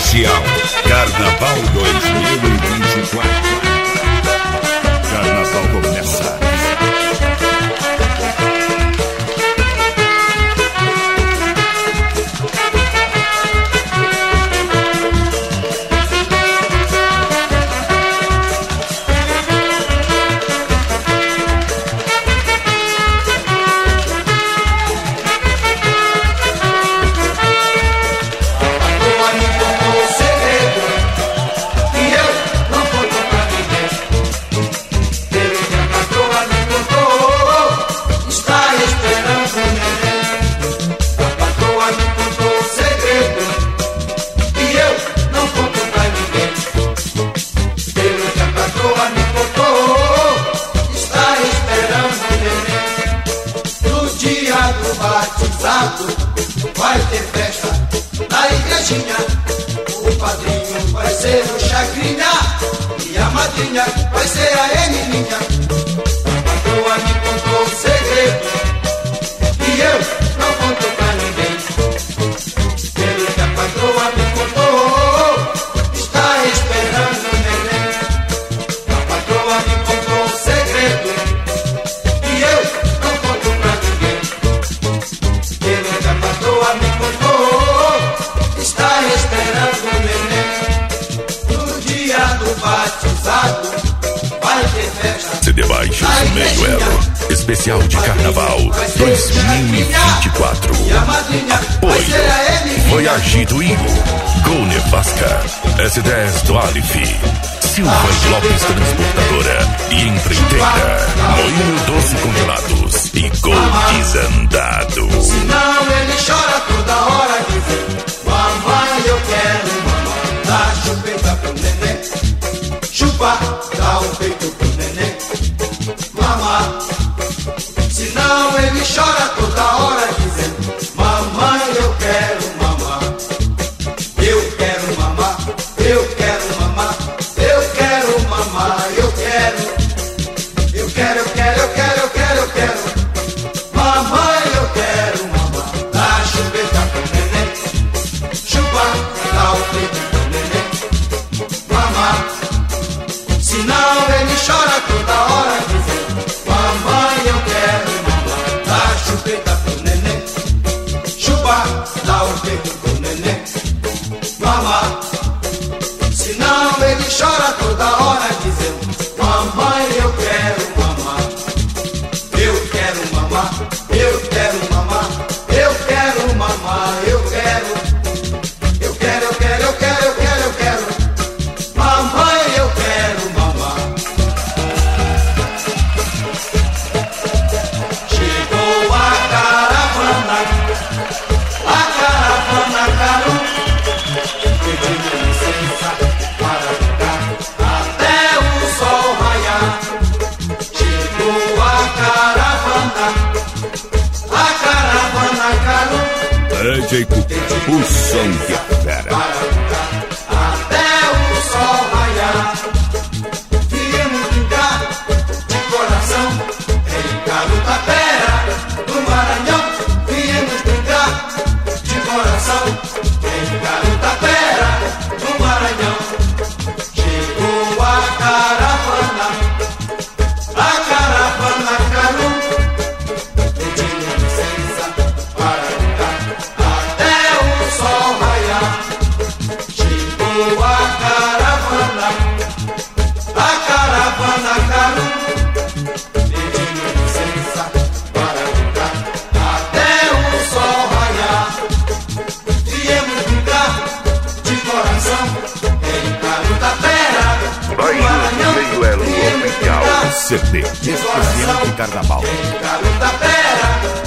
Especial Carnaval 2024. Carnaval começa. Vai ter festa na igrejinha. O padrinho vai ser o Chacrinha e a madrinha vai ser a Emilinha. A patroa me contou um segredo e eu não conto pra ninguém. Pelo que a patroa me contou, está esperando o neném. A patroa me contou um segredo e eu não conto pra ninguém. Pelo que a patroa me contou, está esperando o neném. No dia do batizado vai ter festa. CD Baixos Meio Elo Especial de Carnaval 2024. Apoio Voyage do Igor, Gol Nevasca, S10 do Alif, Silva e Lopes Transportadora e Empreiteira, Moinho Doce Congelados e Gol Desandado. Senão ele chora toda hora dizendo: mamãe, eu quero mamãe. Dá chupeta pro neném, chupa, dá o peito pro neném, mamãe. Senão ele chora toda hora dizendo: mamãe, eu quero mamãe. Eu quero mamãe, eu quero mamãe, eu quero mamãe, eu quero. Eu quero, eu quero, eu quero, eu quero, eu quero. Mamãe, eu quero mamãe. Dá chupeta pro neném, chupa, dá o peito pro neném, mamãe. Senão ele chora toda hora dizendo: mamãe, eu quero mamãe. Dá chupeta pro neném, chupa, dá o peito pro neném, mamãe. Senão ele chora toda hora dizendo: mamãe, eu quero mamãe. Eu quero mamãe, eu quero mamãe, eu quero mamãe, eu quero. Eu quero, eu quero, eu quero, eu quero, eu quero. Mamãe, eu quero mamãe. Chegou a caravana Caru, pedindo licença para ficar até o sol raiar. Chegou a caravana Caru, DJ Cuca, o som que é fera. para ficar até o sol raiar. Viemos brincar de coração em Carutapera, no Maranhão. Viemos brincar de coração em Carutapera, no Maranhão. Chegou a caravana Caru, pedindo licença para ficar até o sol raiar. Chegou a caravana Caru, pedindo licença para ficar até o sol raiar. Viemos brincar de coração em Carutapera, no Maranhão. Meio Elo Viemos Oficial brincar CD de Especial coração de Carnaval. em Carutapera,